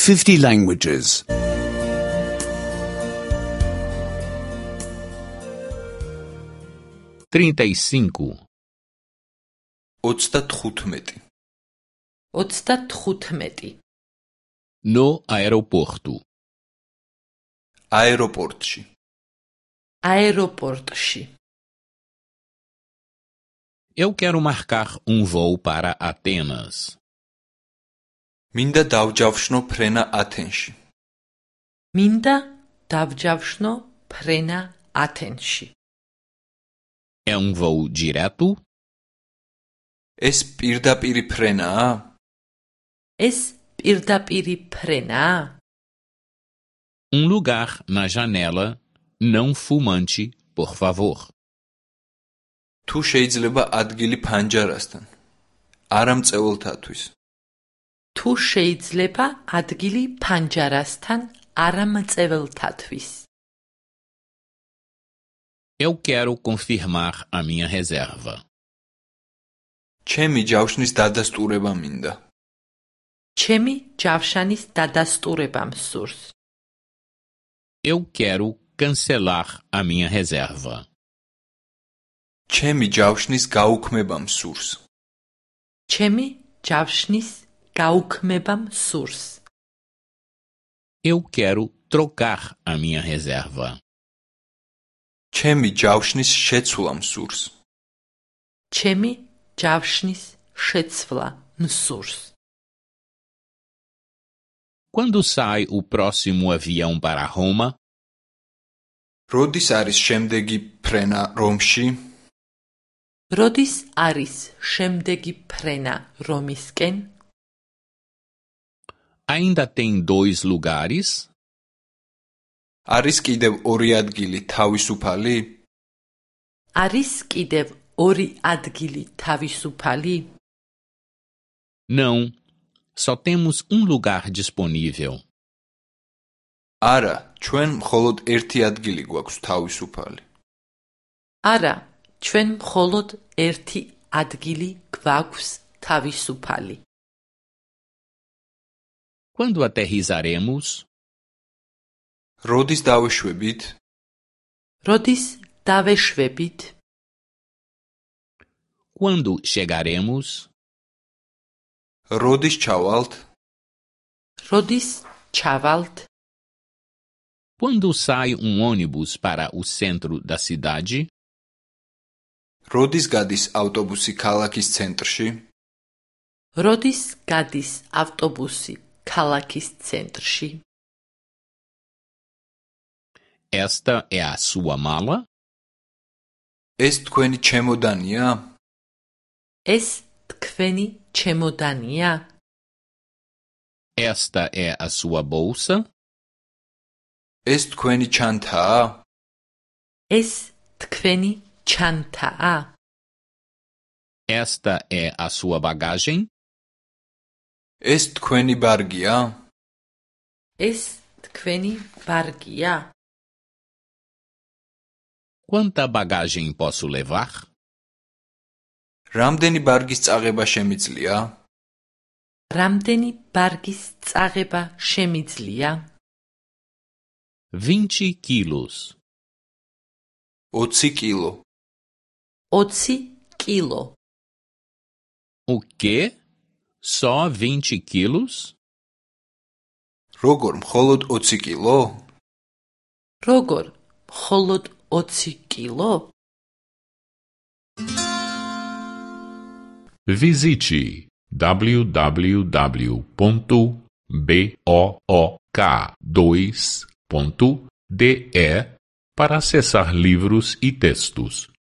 50 languages. 35. 35. 35. No aeroporto. აეროპორტში. აეროპორტში. Eu quero marcar um voo para Atenas. მინდა დავჯავშნო ფრენა ათენში. მინდა დავჯავშნო ფრენა ათენში. É um voo direto? ეს პირდაპირი ფრენაა? ეს პირდაპირი ფრენაა? Um lugar na janela, não fumante, por favor. თუ შეიძლება ადგილი ფანჯარასთან. არა მწევლთათვის. თუ შეიძლება ადგილი ფანჯარასთან, არა მწევლთათვის. Eu quero confirmar a minha reserva. ჩემი ჯავშნის დადასტურება მინდა. ჩემი ჯავშანის დადასტურება მსურს. Eu quero cancelar a minha reserva. ჩემი ჯავშნის გაუქმება მსურს. ჩემი ჯავშნის გაუქმება მსურს. Eu quero trocar a minha reserva. ჩემი ჯავშნის შეცვლა მსურს. ჩემი ჯავშნის შეცვლა მსურს. Quando sai o próximo avião para Roma? როდის არის შემდეგი ფრენა რომში? როდის არის შემდეგი ფრენა რომისკენ? Ainda tem 2 lugares? არის კიდევ ორი ადგილი თავისუფალი? არის კიდევ ორი ადგილი თავისუფალი? Não, só temos um lugar disponível. არა, ჩვენ მხოლოდ ერთი ადგილი გვაქვს თავისუფალი. არა, ჩვენ მხოლოდ ერთი ადგილი გვაქვს თავისუფალი. Quando aterrissaremos? როდის დავეშვებით? როდის დავეშვებით? Quando chegaremos? როდის ჩავალთ? როდის ჩავალთ? Quando sai um ônibus para o centro da cidade? როდის გადის ავტობუსი ქალაქის centrში? როდის გადის ავტობუსი ქალაქის ცენტრში? Esta é a sua mala? ეს თქვენი ჩემოდანია? ეს თქვენი ჩემოდანია? Esta é a sua bolsa? ეს თქვენი ჩანთაა? ეს თქვენი ჩანთაა? Esta é a sua bagagem? ეს თქვენი ბარგია? ეს თქვენი ბარგია? Quanta bagagem posso levar? რამდენი ბარგის წაღება შემიძლია? რამდენი ბარგის წაღება შემიძლია? 20 quilos. 20 კილო. 20 კილო. O quê? Só 20 quilos? როგორ მხოლოდ 20 კილო? როგორ მხოლოდ 20 კილო? Visite www.book2.de para acessar livros e textos.